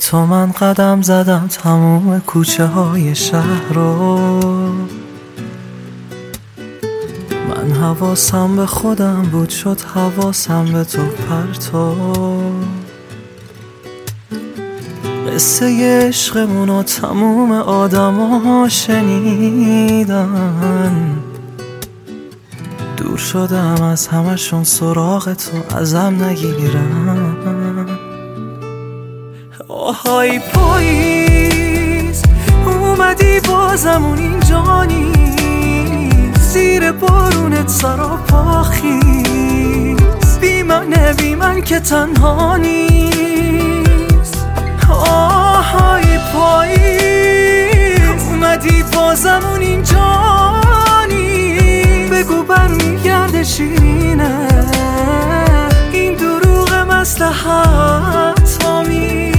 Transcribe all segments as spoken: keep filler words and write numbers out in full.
تو من قدم زدم تموم کوچه های شهر رو، من حواسم به خودم بود شد حواسم به تو پرتو. قصه عشقمونو تموم آدم ها شنیدن، دور شدم از همشون سراغ تو ازم نگیرن. آهای پاییز اومدی بازمون اینجا نیست، زیر بارونت سراپا خیز، بی من بی من که تنها نیست. آهای پاییز اومدی بازمون اینجا نیست، بگو برمیگرده شیرینه این دروغ مصلحت آمیز.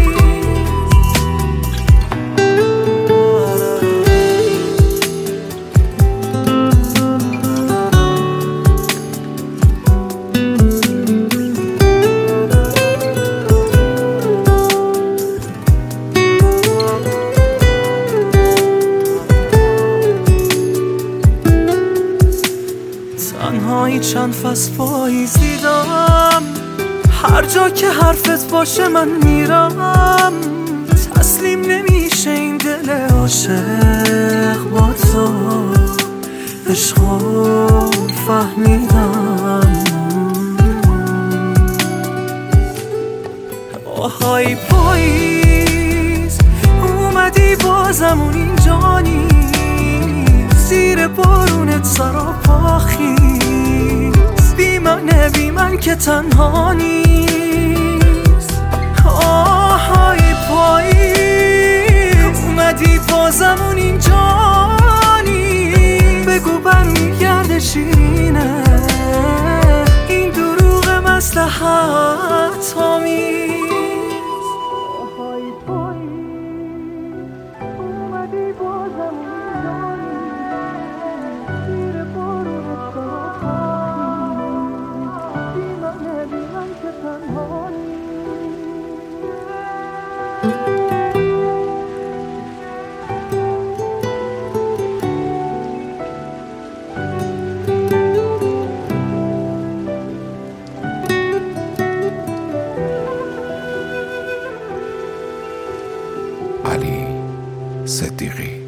تنهایی چند فصل پاییز دیدم، هر جا که حرفت باشه من میرم. تسلیم نمیشه این دل عاشق با تو، عشقو فهمیدم. آهای پاییز اومدی بازمون اینجا نیست، زیر بارونت سراپا خیز، بی من بی من که تنها نیست. آهای پاییز اومدی بازمون اینجا نیست، بگو برمیگرده شیرینه این دروغ مصلحت آمیز. علی صدیقی.